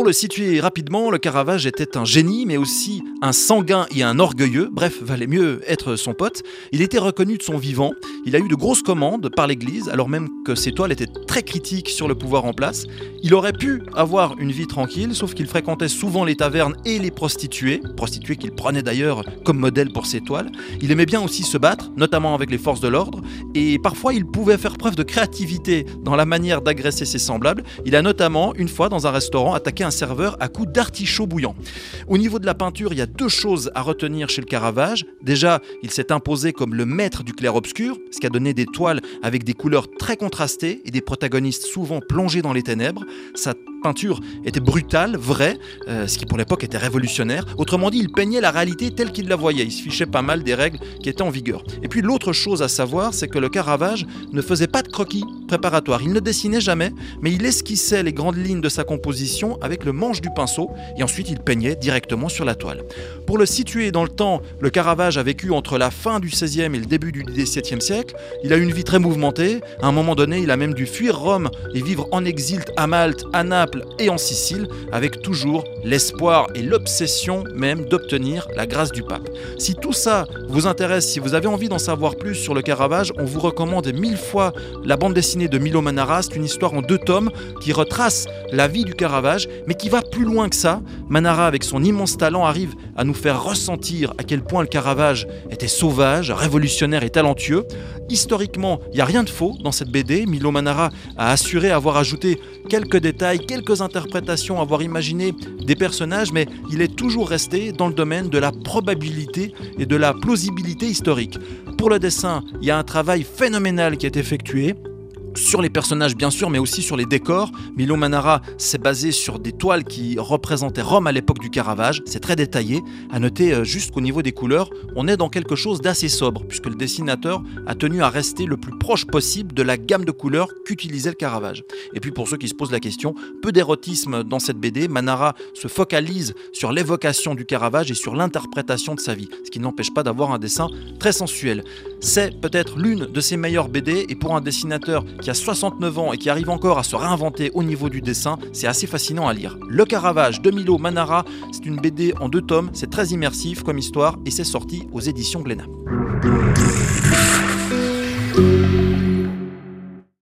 Pour le situer rapidement, le Caravage était un génie, mais aussi un sanguin et un orgueilleux. Bref, valait mieux être son pote. Il était reconnu de son vivant. Il a eu de grosses commandes par l'Église, alors même que ses toiles étaient très critiques sur le pouvoir en place. Il aurait pu avoir une vie tranquille, sauf qu'il fréquentait souvent les tavernes et les prostituées qu'il prenait d'ailleurs comme modèle pour ses toiles. Il aimait bien aussi se battre, notamment avec les forces de l'ordre, et parfois il pouvait faire preuve de créativité dans la manière d'agresser ses semblables. Il a notamment, une fois dans un restaurant, attaqué un serveur à coups d'artichaut bouillant. Au niveau de la peinture, il y a deux choses à retenir chez le Caravage. Déjà, il s'est imposé comme le maître du clair-obscur, ce qui a donné des toiles avec des couleurs très contrastées et des protagonistes souvent plongés dans les ténèbres. Sa peinture était brutale, vraie, ce qui pour l'époque était révolutionnaire. Autrement dit, il peignait la réalité telle qu'il la voyait. Il se fichait pas mal des règles qui étaient en vigueur. Et puis l'autre chose à savoir, c'est que le Caravage ne faisait pas de croquis préparatoires. Il ne dessinait jamais, mais il esquissait les grandes lignes de sa composition avec le manche du pinceau et ensuite il peignait directement sur la toile. Pour le situer dans le temps, le Caravage a vécu entre la fin du XVIe et le début du XVIIe siècle. Il a eu une vie très mouvementée. À un moment donné, il a même dû fuir Rome et vivre en exil à Malte, à Naples et en Sicile, avec toujours l'espoir et l'obsession même d'obtenir la grâce du pape. Si tout ça vous intéresse, si vous avez envie d'en savoir plus sur le Caravage, on vous recommande 1000 fois la bande dessinée de Milo Manara. C'est une histoire en 2 tomes qui retrace la vie du Caravage, mais qui va plus loin que ça. Manara, avec son immense talent, arrive à nous faire ressentir à quel point le Caravage était sauvage, révolutionnaire et talentueux. Historiquement, il n'y a rien de faux dans cette BD. Milo Manara a assuré avoir ajouté quelques détails, quelques interprétations, avoir imaginé des personnages, mais il est toujours resté dans le domaine de la probabilité et de la plausibilité historique. Pour le dessin, il y a un travail phénoménal qui est effectué sur les personnages bien sûr, mais aussi sur les décors. Milo Manara s'est basé sur des toiles qui représentaient Rome à l'époque du Caravage. C'est très détaillé. À noter juste qu'au niveau des couleurs, on est dans quelque chose d'assez sobre, puisque le dessinateur a tenu à rester le plus proche possible de la gamme de couleurs qu'utilisait le Caravage. Et puis pour ceux qui se posent la question, peu d'érotisme dans cette BD. Manara se focalise sur l'évocation du Caravage et sur l'interprétation de sa vie, ce qui n'empêche pas d'avoir un dessin très sensuel. C'est peut-être l'une de ses meilleures BD, et pour un dessinateur qui a 69 ans et qui arrive encore à se réinventer au niveau du dessin, c'est assez fascinant à lire. Le Caravage de Milo Manara, c'est une BD en 2 tomes, c'est très immersif comme histoire et c'est sorti aux éditions Glénat.